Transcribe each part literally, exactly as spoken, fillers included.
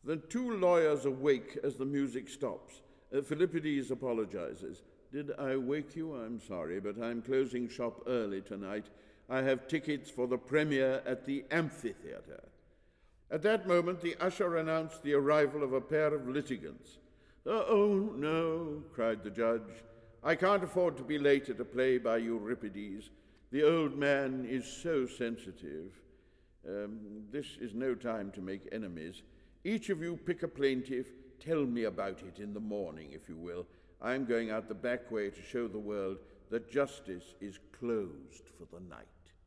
The two lawyers awake as the music stops. Uh, Philippides apologizes. Did I wake you? I'm sorry, but I'm closing shop early tonight. I have tickets for the premiere at the amphitheater. At that moment, the usher announced the arrival of a pair of litigants. Oh, oh, no, cried the judge. I can't afford to be late at a play by Euripides. The old man is so sensitive. Um, this is no time to make enemies. Each of you pick a plaintiff. Tell me about it in the morning, if you will. I'm going out the back way to show the world that justice is closed for the night.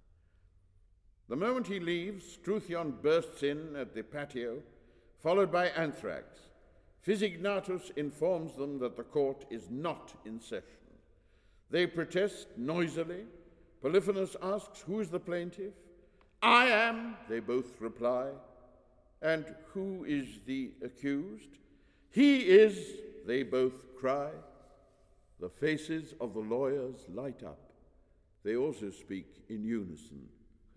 The moment he leaves, Struthion bursts in at the patio, followed by Anthrax. Physignatus informs them that the court is not in session. They protest noisily. Polyphemus asks, who is the plaintiff? I am, they both reply. And who is the accused? He is, they both cry. The faces of the lawyers light up. They also speak in unison.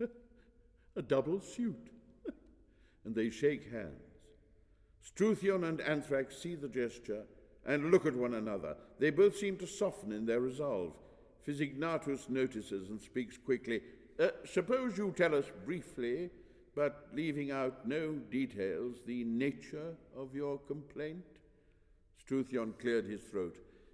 A double suit. And they shake hands. Struthion and Anthrax see the gesture and look at one another. They both seem to soften in their resolve. Physignatus notices and speaks quickly. Uh, suppose you tell us briefly, but leaving out no details, the nature of your complaint? Struthion cleared his throat.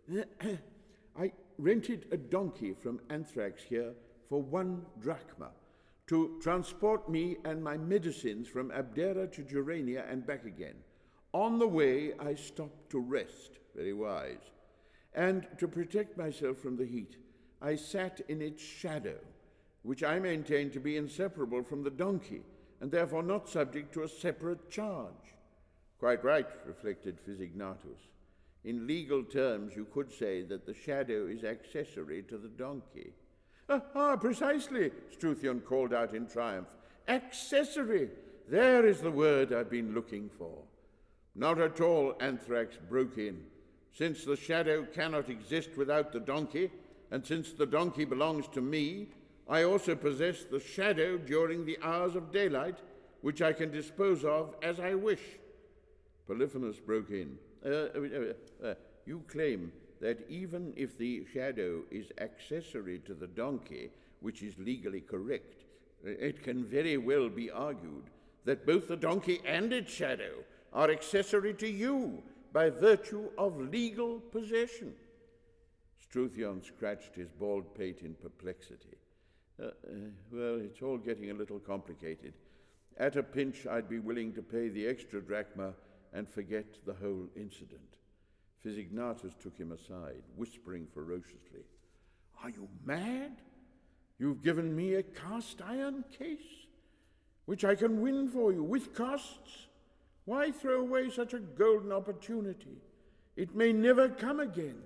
I rented a donkey from Anthrax here for one drachma to transport me and my medicines from Abdera to Gerania and back again. On the way, I stopped to rest, very wise, and to protect myself from the heat, I sat in its shadow, which I maintain to be inseparable from the donkey, and therefore not subject to a separate charge. Quite right, reflected Physignatus. In legal terms, you could say that the shadow is accessory to the donkey. Ah, ah precisely, Struthion called out in triumph. Accessory! There is the word I've been looking for. Not at all, Anthrax broke in. Since the shadow cannot exist without the donkey, and since the donkey belongs to me, I also possess the shadow during the hours of daylight, which I can dispose of as I wish. Polyphemus broke in. Uh, uh, uh, you claim that even if the shadow is accessory to the donkey, which is legally correct, it can very well be argued that both the donkey and its shadow are accessory to you by virtue of legal possession. Struthion scratched his bald pate in perplexity. Uh, uh, well, it's all getting a little complicated. At a pinch, I'd be willing to pay the extra drachma and forget the whole incident. Physignatus took him aside, whispering ferociously, Are you mad? You've given me a cast-iron case, which I can win for you with costs. Why throw away such a golden opportunity? It may never come again.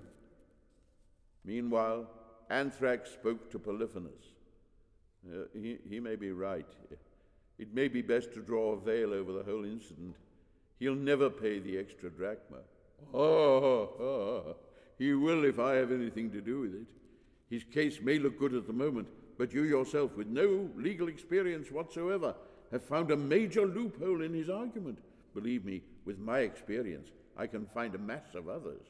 Meanwhile, Anthrax spoke to Polyphemus. Uh, he, he may be right. It may be best to draw a veil over the whole incident. He'll never pay the extra drachma. Oh, oh, he will if I have anything to do with it. His case may look good at the moment, but you yourself, with no legal experience whatsoever, have found a major loophole in his argument. Believe me, with my experience, I can find a mass of others.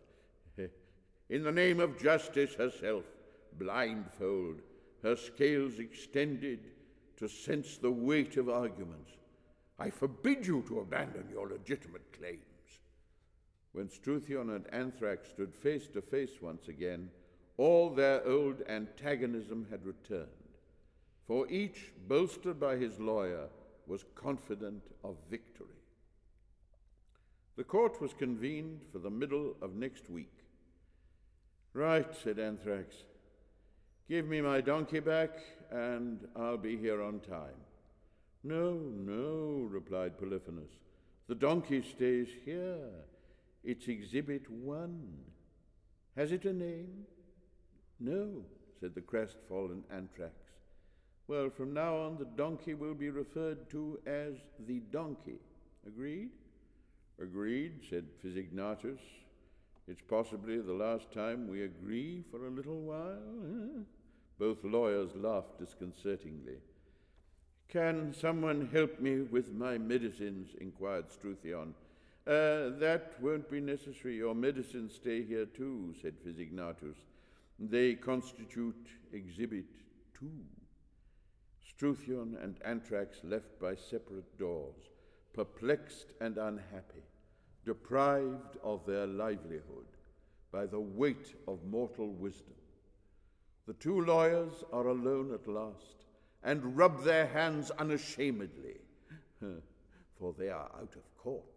In the name of justice herself, blindfold, her scales extended to sense the weight of arguments, I forbid you to abandon your legitimate claims. When Struthion and Anthrax stood face to face once again, all their old antagonism had returned, for each, bolstered by his lawyer, was confident of victory. The court was convened for the middle of next week. Right, said Anthrax. Give me my donkey back, and I'll be here on time. No, no, replied Polyphemus. The donkey stays here. It's Exhibit One. Has it a name? No, said the crestfallen Anthrax. Well, from now on, the donkey will be referred to as the donkey. Agreed? Agreed, said Physignatus. It's possibly the last time we agree for a little while. Both lawyers laughed disconcertingly. Can someone help me with my medicines? Inquired Struthion. Uh, that won't be necessary. Your medicines stay here too, said Physignatus. They constitute Exhibit Two. Struthion and Anthrax left by separate doors, perplexed and unhappy, deprived of their livelihood by the weight of mortal wisdom. The two lawyers are alone at last, and rub their hands unashamedly, for they are out of court.